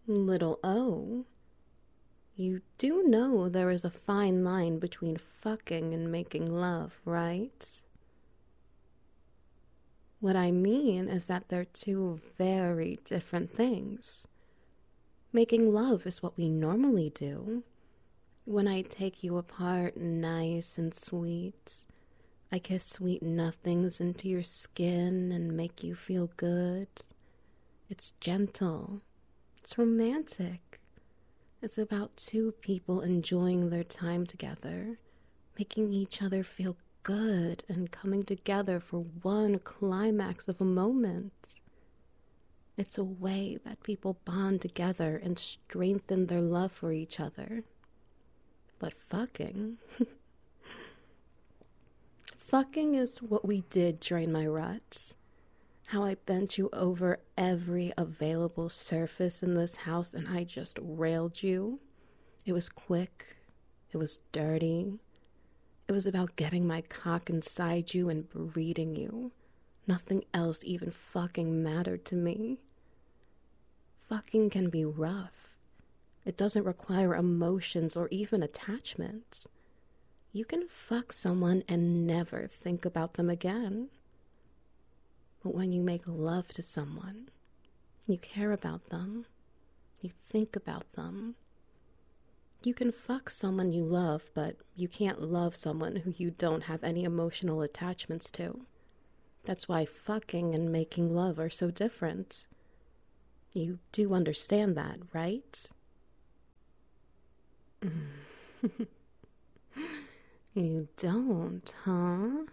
Little O, you do know there is a fine line between fucking and making love, right? What I mean is that they're two very different things. Making love is what we normally do. When I take you apart nice and sweet, I kiss sweet nothings into your skin and make you feel good. It's gentle. It's romantic. It's about two people enjoying their time together, making each other feel good and coming together for one climax of a moment. It's a way that people bond together and strengthen their love for each other. But fucking. Fucking is what we did during my ruts. How I bent you over every available surface in this house and I just railed you. It was quick. It was dirty. It was about getting my cock inside you and breeding you. Nothing else even fucking mattered to me. Fucking can be rough. It doesn't require emotions or even attachments. You can fuck someone and never think about them again. But when you make love to someone, you care about them. You think about them. You can fuck someone you love, but you can't love someone who you don't have any emotional attachments to. That's why fucking and making love are so different. You do understand that, right? You don't, huh?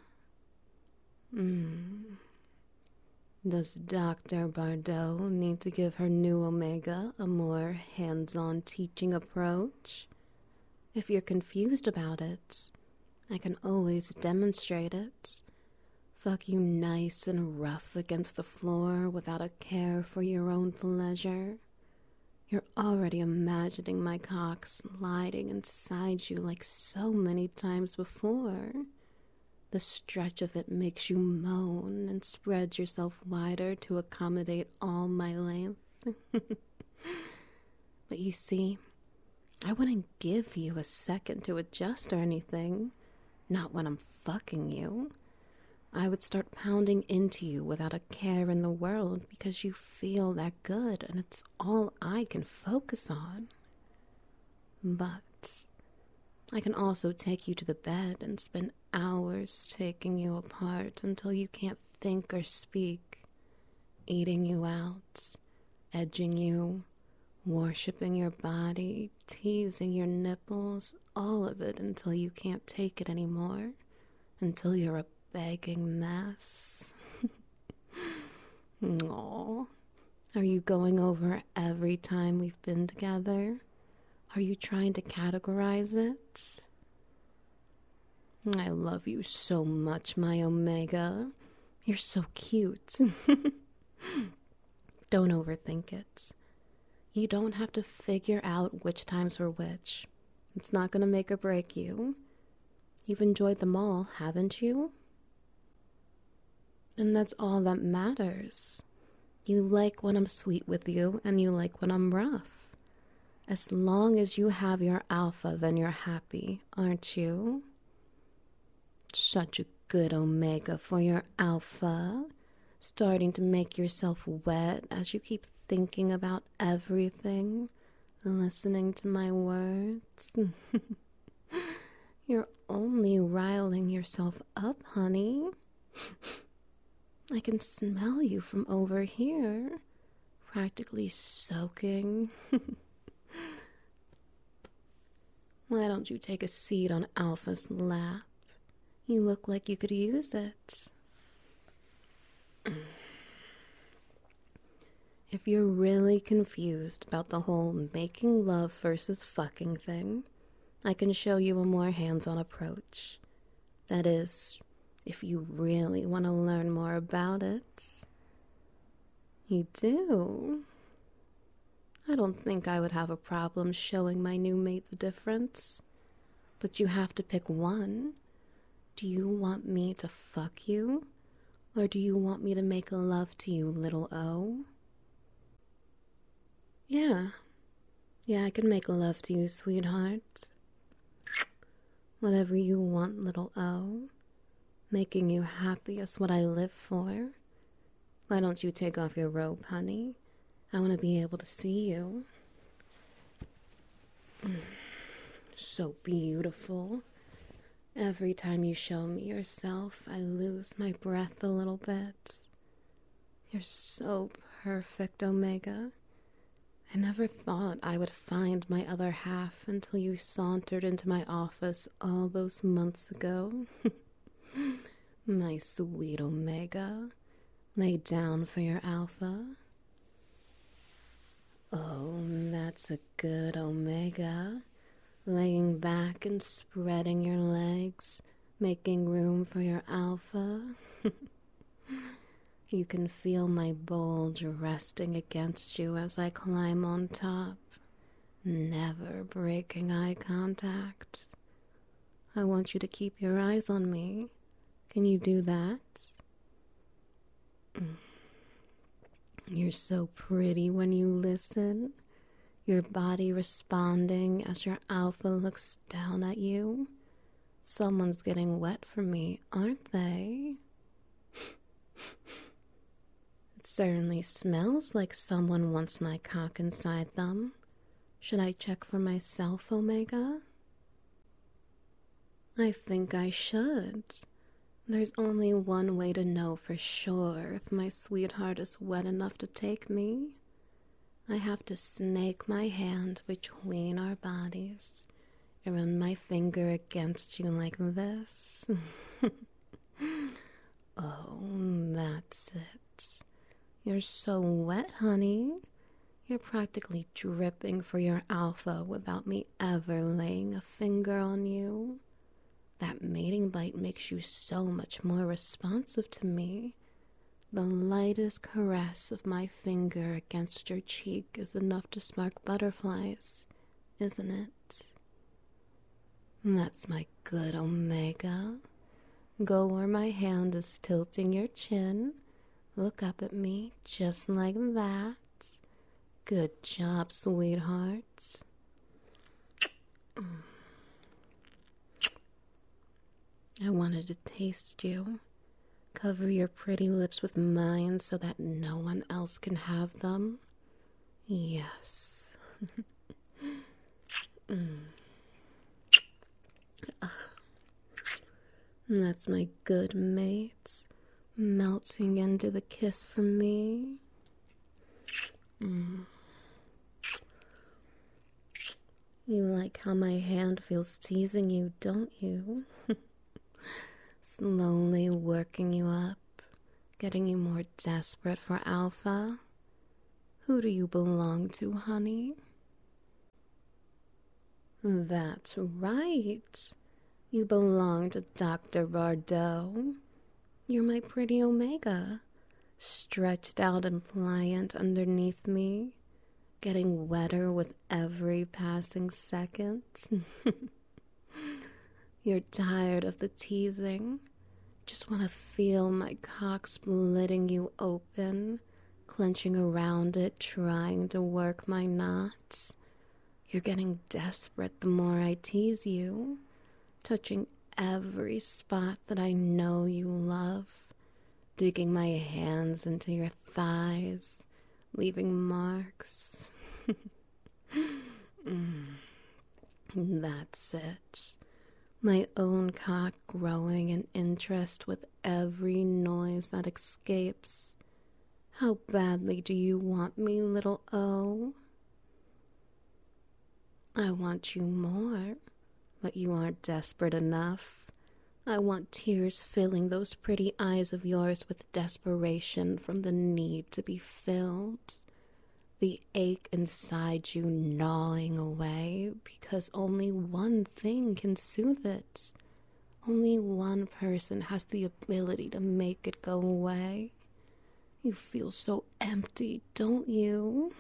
Does Dr. Bardot need to give her new Omega a more hands-on teaching approach? If you're confused about it, I can always demonstrate it. Fuck you nice and rough against the floor without a care for your own pleasure. You're already imagining my cock sliding inside you like so many times before. The stretch of it makes you moan and spread yourself wider to accommodate all my length. But you see, I wouldn't give you a second to adjust or anything. Not when I'm fucking you. I would start pounding into you without a care in the world because you feel that good and it's all I can focus on. But I can also take you to the bed and spend hours taking you apart until you can't think or speak, eating you out, edging you, worshipping your body, teasing your nipples, all of it until you can't take it anymore, until you're a begging mess. Aw. Are you going over every time we've been together? Are you trying to categorize it? I love you so much, my Omega. You're so cute. Don't overthink it. You don't have to figure out which times were which. It's not gonna make or break you. You've enjoyed them all, haven't you? And that's all that matters. You like when I'm sweet with you, and you like when I'm rough. As long as you have your alpha, then you're happy, aren't you? Such a good Omega for your alpha. Starting to make yourself wet as you keep thinking about everything, listening to my words. You're only riling yourself up, honey. I can smell you from over here, practically soaking. Why don't you take a seat on Alpha's lap? You look like you could use it. If you're really confused about the whole making love versus fucking thing, I can show you a more hands-on approach. That is, if you really want to learn more about it. You do? I don't think I would have a problem showing my new mate the difference. But you have to pick one. Do you want me to fuck you? Or do you want me to make love to you, little O? Yeah, Yeah, I can make love to you, sweetheart. Whatever you want, little O. Making you happy is what I live for. Why don't you take off your robe, honey? I want to be able to see you. So beautiful. Every time you show me yourself, I lose my breath a little bit. You're so perfect, Omega. I never thought I would find my other half until you sauntered into my office all those months ago. My sweet Omega, lay down for your alpha. Oh, that's a good Omega. Laying back and spreading your legs, making room for your alpha. You can feel my bulge resting against you as I climb on top, never breaking eye contact. I want you to keep your eyes on me. Can you do that? You're so pretty when you listen. Your body responding as your alpha looks down at you. Someone's getting wet for me, aren't they? It certainly smells like someone wants my cock inside them. Should I check for myself, Omega? I think I should. There's only one way to know for sure if my sweetheart is wet enough to take me. I have to snake my hand between our bodies and run my finger against you like this. Oh, that's it. You're so wet, honey. You're practically dripping for your alpha without me ever laying a finger on you. That mating bite makes you so much more responsive to me. The lightest caress of my finger against your cheek is enough to spark butterflies, isn't it? That's my good Omega. Go where my hand is tilting your chin. Look up at me just like that. Good job, sweetheart. I wanted to taste you. Cover your pretty lips with mine so that no one else can have them. Yes. That's my good mate, melting into the kiss from me. You like how my hand feels teasing you, don't you? Slowly working you up, getting you more desperate for alpha. Who do you belong to, honey? That's right. You belong to Dr. Bardot. You're my pretty Omega, stretched out and pliant underneath me, getting wetter with every passing second. You're tired of the teasing. Just want to feel my cock splitting you open, clenching around it, trying to work my knots. You're getting desperate the more I tease you, touching every spot that I know you love, digging my hands into your thighs, leaving marks. That's it. My own cock growing in interest with every noise that escapes. How badly do you want me, little O? I want you more, but you aren't desperate enough. I want tears filling those pretty eyes of yours with desperation from the need to be filled. The ache inside you gnawing away because only one thing can soothe it. Only one person has the ability to make it go away. You feel so empty, don't you?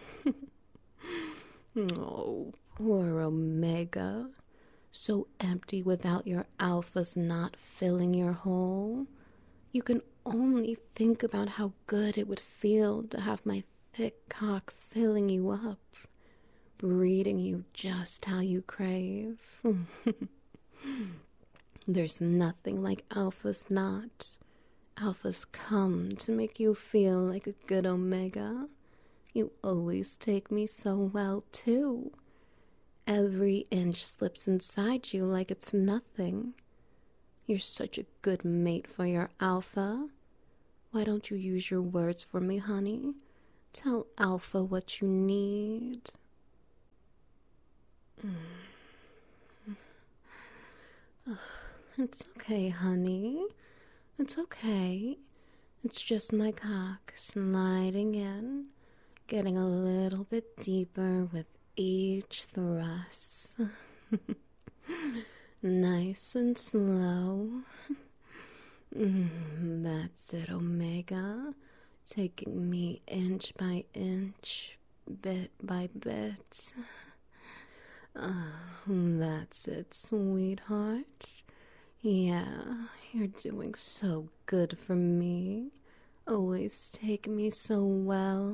Oh, poor Omega. So empty without your alphas not filling your hole. You can only think about how good it would feel to have my thick cock filling you up, breeding you just how you crave. There's nothing like Alpha's not. Alphas come to make you feel like a good Omega. You always take me so well, too. Every inch slips inside you like it's nothing. You're such a good mate for your Alpha. Why don't you use your words for me, honey? Tell Alpha what you need. It's okay, honey. It's okay. It's just my cock sliding in, getting a little bit deeper with each thrust. Nice and slow. That's it, Omega. Taking me inch by inch, bit by bit. That's it, sweetheart. Yeah, you're doing so good for me. Always take me so well.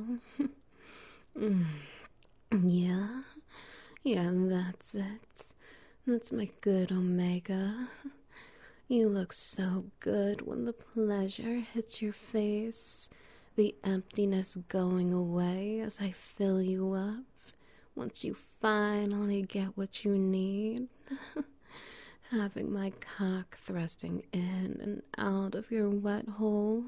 Yeah, that's it. That's my good Omega. You look so good when the pleasure hits your face. The emptiness going away as I fill you up. Once you finally get what you need. Having my cock thrusting in and out of your wet hole.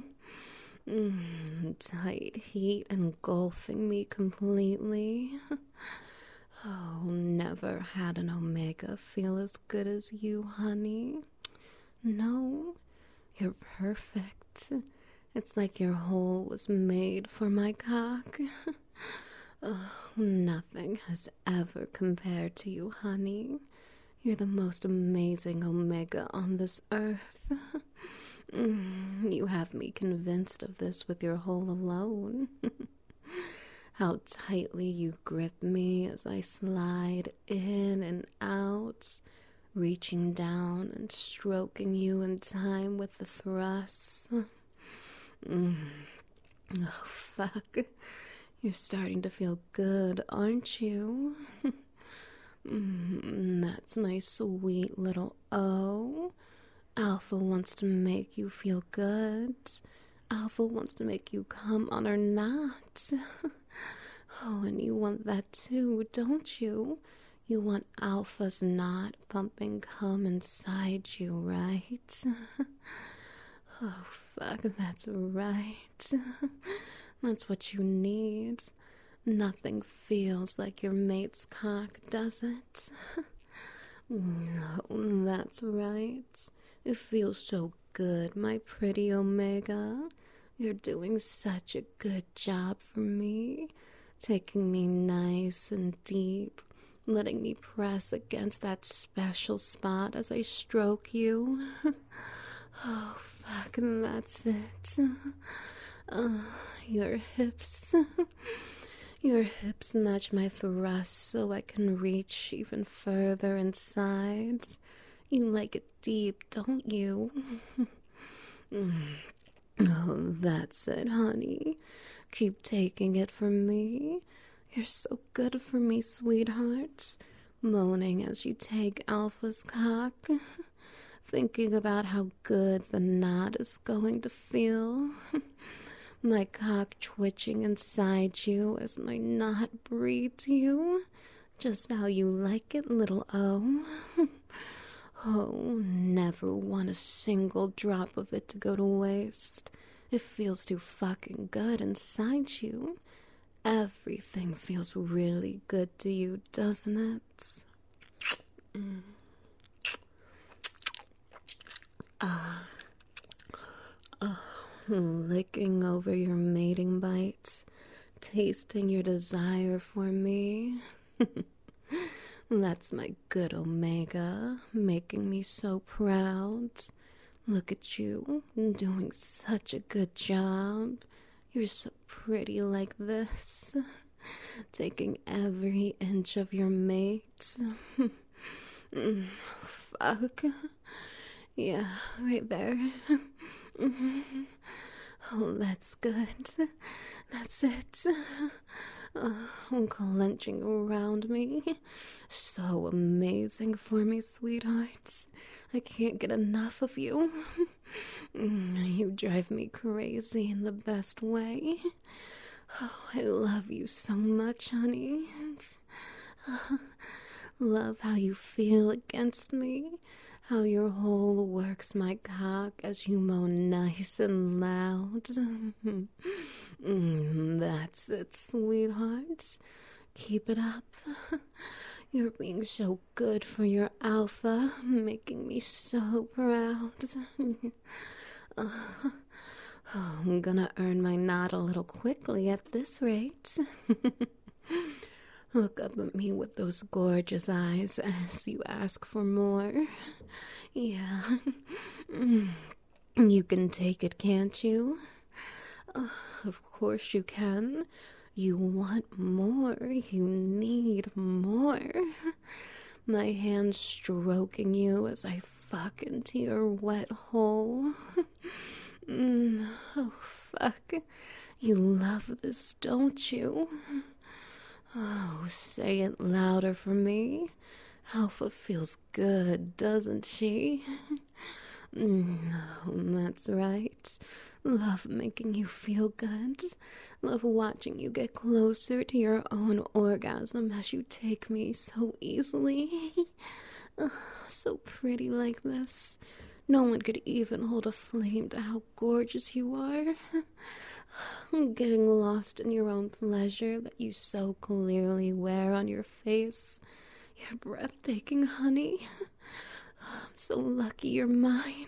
Tight heat engulfing me completely. Oh, never had an Omega feel as good as you, honey. No, you're perfect. It's like your hole was made for my cock. Oh, nothing has ever compared to you, honey. You're the most amazing Omega on this earth. You have me convinced of this with your hole alone. How tightly you grip me as I slide in and out, reaching down and stroking you in time with the thrusts. Oh, fuck. You're starting to feel good, aren't you? That's my sweet little O. Alpha wants to make you feel good. Alpha wants to make you come on or not. Oh, and you want that too, don't you? You want Alpha's not pumping cum inside you, right? Oh, fuck, that's right. That's what you need. Nothing feels like your mate's cock, does it? No, that's right. It feels so good, my pretty Omega. You're doing such a good job for me. Taking me nice and deep, letting me press against that special spot as I stroke you. Oh, fuck, and that's it. Your hips. Your hips match my thrust so I can reach even further inside. You like it deep, don't you? Oh, that's it, honey. Keep taking it from me. You're so good for me, sweetheart. Moaning as you take Alpha's cock. Thinking about how good the knot is going to feel. My cock twitching inside you as my knot breathes you. Just how you like it, little O. Oh, never want a single drop of it to go to waste. It feels too fucking good inside you. Everything feels really good to you, doesn't it? Licking over your mating bites, tasting your desire for me. That's my good Omega, making me so proud. Look at you, doing such a good job. You're so pretty like this, taking every inch of your mate. Fuck. Yeah, right there. Oh, that's good. That's it. Clenching around me. So amazing for me, sweetheart. I can't get enough of you. You drive me crazy in the best way. Oh, I love you so much, honey. Love how you feel against me. How your hole works my cock as you moan nice and loud. That's it, sweetheart. Keep it up. You're being so good for your alpha, making me so proud. I'm gonna earn my nod a little quickly at this rate. Look up at me with those gorgeous eyes as you ask for more. Yeah. You can take it, can't you? Of course you can. You want more. You need more. My hand stroking you as I fuck into your wet hole. Oh, fuck. You love this, don't you? Oh, say it louder for me. Alpha feels good, doesn't she? That's right. Love making you feel good. Love watching you get closer to your own orgasm as you take me so easily. So pretty like this. No one could even hold a flame to how gorgeous you are. Getting lost in your own pleasure that you so clearly wear on your face. You're breathtaking, honey. I'm so lucky you're mine.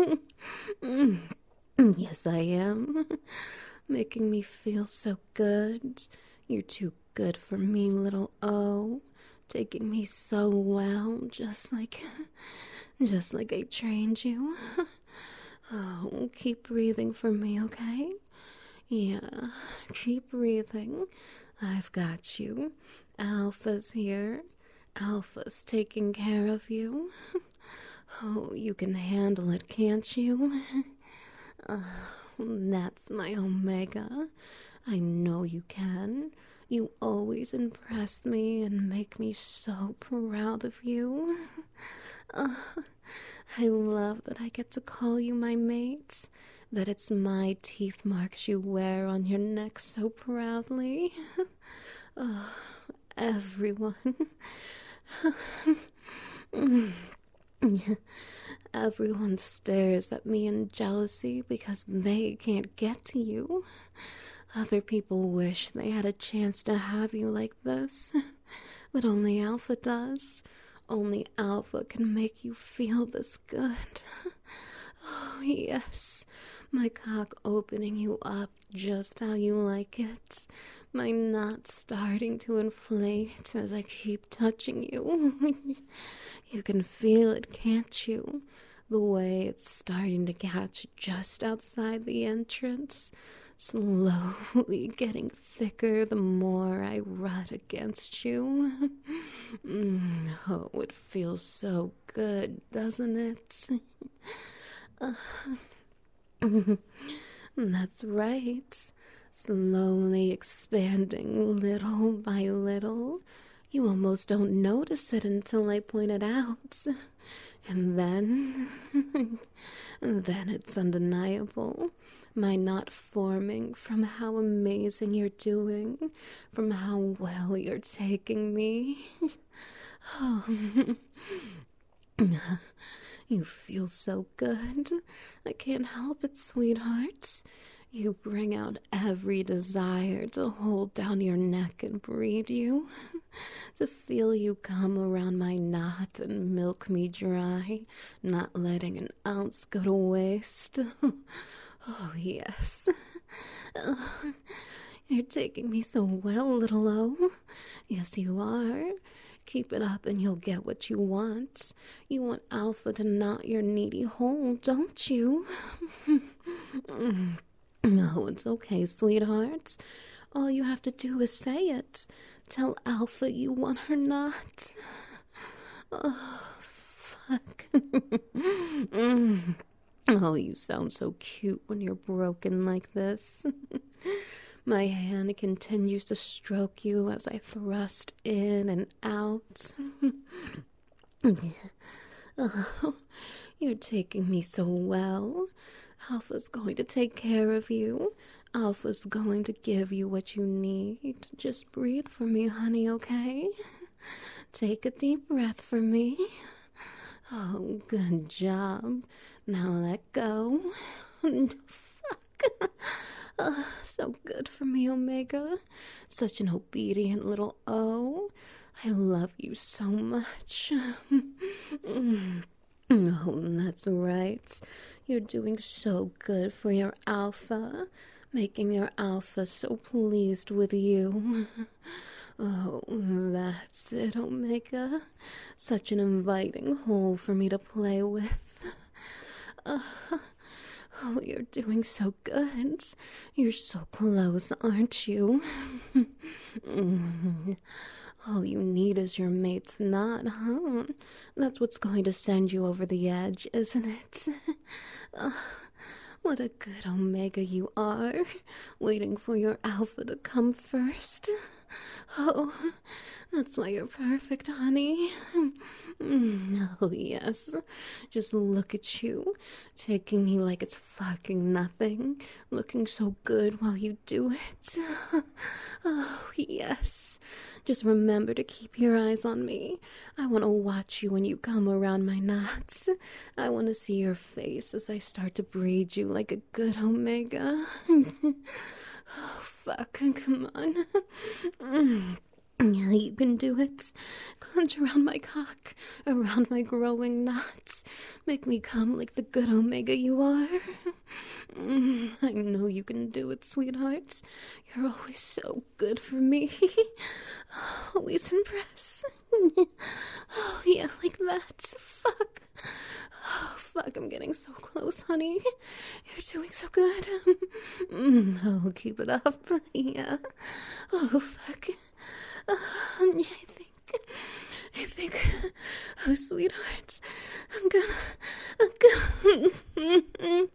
Yes, I am. Making me feel so good. You're too good for me, little O. Taking me so well, just like I trained you. Oh, keep breathing for me, okay? Yeah, keep breathing. I've got you. Alpha's here. Alpha's taking care of you. Oh, you can handle it, can't you? That's my Omega. I know you can. You always impress me and make me so proud of you. I love that I get to call you my mate. That it's my teeth marks you wear on your neck so proudly. Everyone. Everyone stares at me in jealousy because they can't get to you. Other people wish they had a chance to have you like this, but only Alpha does. Only Alpha can make you feel this good. Oh, yes. My cock opening you up just how you like it. My knot starting to inflate as I keep touching you. You can feel it, can't you? The way it's starting to catch just outside the entrance. Slowly getting thicker the more I rub against you. Oh, it feels so good, doesn't it? That's right. Slowly expanding little by little. You almost don't notice it until I point it out. And then it's undeniable. My not forming from how amazing you're doing, from how well you're taking me. Oh, you feel so good. I can't help it, sweetheart. You bring out every desire to hold down your neck and breed you. To feel you come around my knot and milk me dry, not letting an ounce go to waste. Oh, yes. You're taking me so well, little O. Yes, you are. Keep it up and you'll get what you want. You want Alpha to knot your needy hole, don't you? No, it's okay, sweetheart. All you have to do is say it. Tell Alpha you want her not. Oh, fuck. Oh, you sound so cute when you're broken like this. My hand continues to stroke you as I thrust in and out. Oh, you're taking me so well. Alpha's going to take care of you. Alpha's going to give you what you need. Just breathe for me, honey, okay? Take a deep breath for me. Oh, good job. Now let go. Fuck. So good for me, Omega. Such an obedient little O. I love you so much. Oh, that's right. You're doing so good for your alpha, making your alpha so pleased with you. Oh, that's it, Omega. Such an inviting hole for me to play with. Oh, you're doing so good. You're so close, aren't you? All you need is your mate's knot, huh? That's what's going to send you over the edge, isn't it? What a good Omega you are, waiting for your alpha to come first. Oh, that's why you're perfect, honey. Oh, yes. Just look at you, taking me like it's fucking nothing, looking so good while you do it. Oh, yes. Just remember to keep your eyes on me. I want to watch you when you come around my knots. I want to see your face as I start to braid you like a good Omega. Oh, fuck. Come on. Yeah, you can do it. Clench around my cock, around my growing knots. Make me come like the good Omega you are. I know you can do it, sweetheart. You're always so good for me. Always impress. Oh, yeah, like that. Fuck. Oh, fuck, I'm getting so close, honey. You're doing so good. Oh, keep it up. Yeah. Oh, fuck. Yeah, I think, oh, sweethearts, I'm gonna.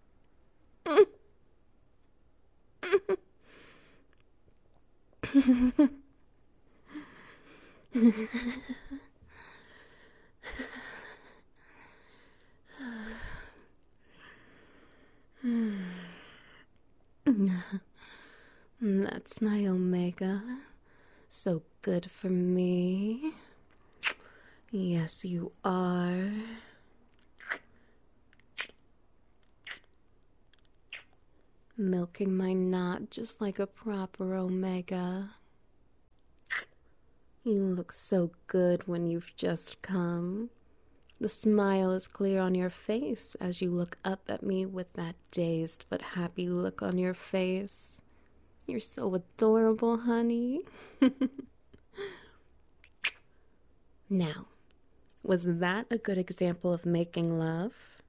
That's my Omega. So good for me. Yes, you are. Milking my knot just like a proper Omega. You look so good when you've just come. The smile is clear on your face as you look up at me with that dazed but happy look on your face. You're so adorable, honey. Now, was that a good example of making love?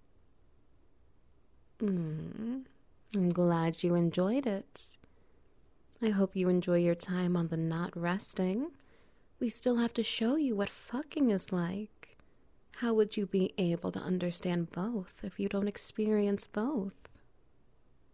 I'm glad you enjoyed it. I hope you enjoy your time on the Not Resting. We still have to show you what fucking is like. How would you be able to understand both if you don't experience both?